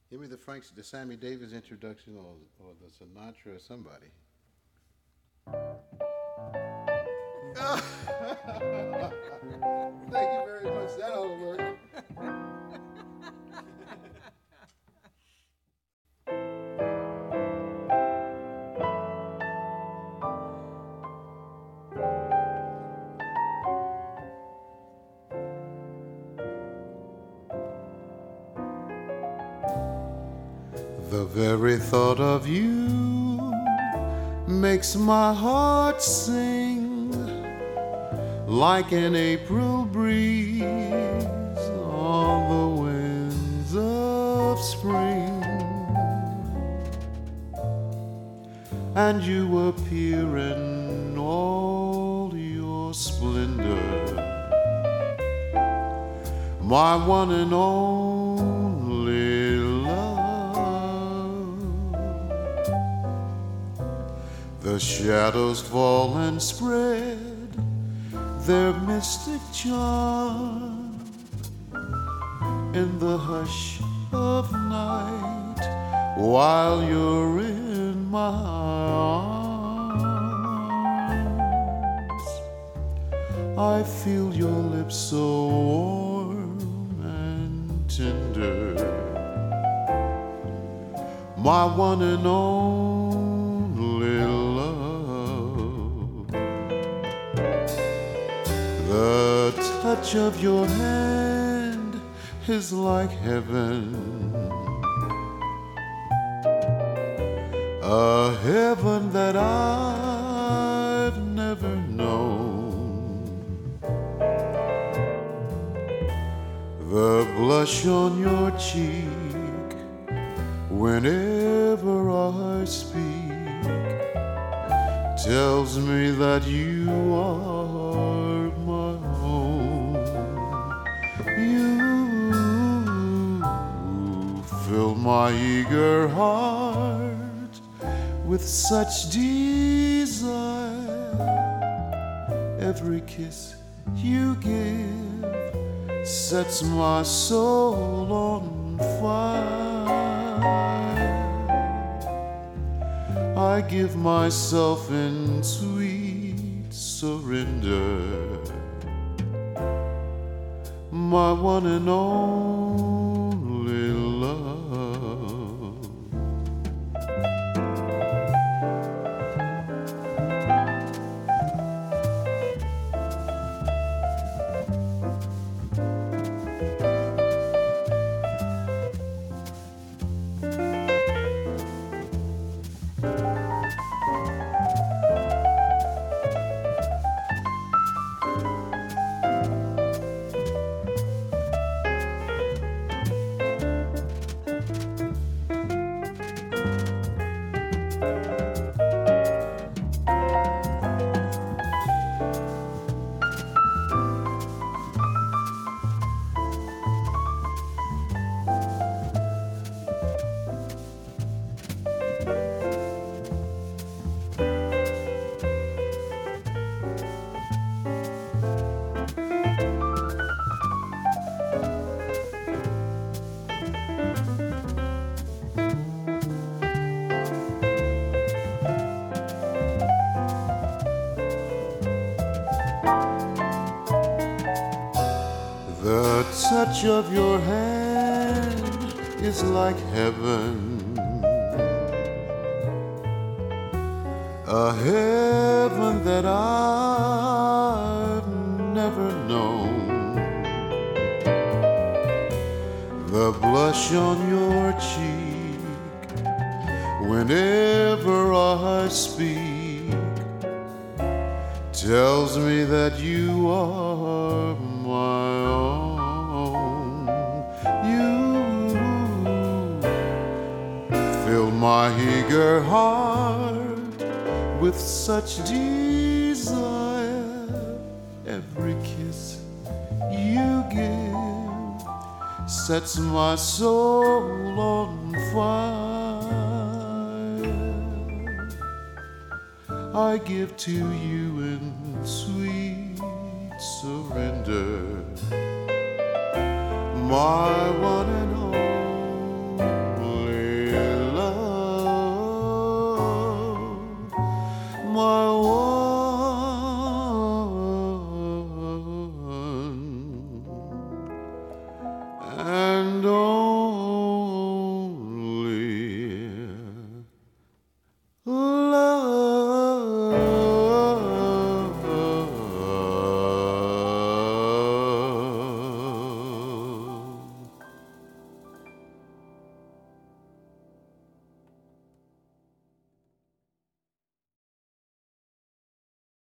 Give me the Sammy Davis introduction, or the Sinatra or somebody. Thank you very much. That ought to work. The very thought of you makes my heart sing like an April breeze on the winds of spring. And you appear in all your splendor, my one and only love. The shadows fall and spread their mystic charm in the hush of night while you're in my arms. I feel your lips so warm and tender, my one and only love. The touch of your hand is like heaven, a heaven that I've never known. The blush on your cheek whenever I speak tells me that you are my own. You fill my eager heart with such desire. Every kiss you give sets my soul on fire. I give myself in sweet surrender, my one and only love. The touch of your hand is like heaven, a heaven that I've never known. The blush on your cheek whenever I speak tells me that you are my own. You fill my eager heart with such desire. Every kiss you give sets my soul on fire. I give to you in sweet surrender, my one and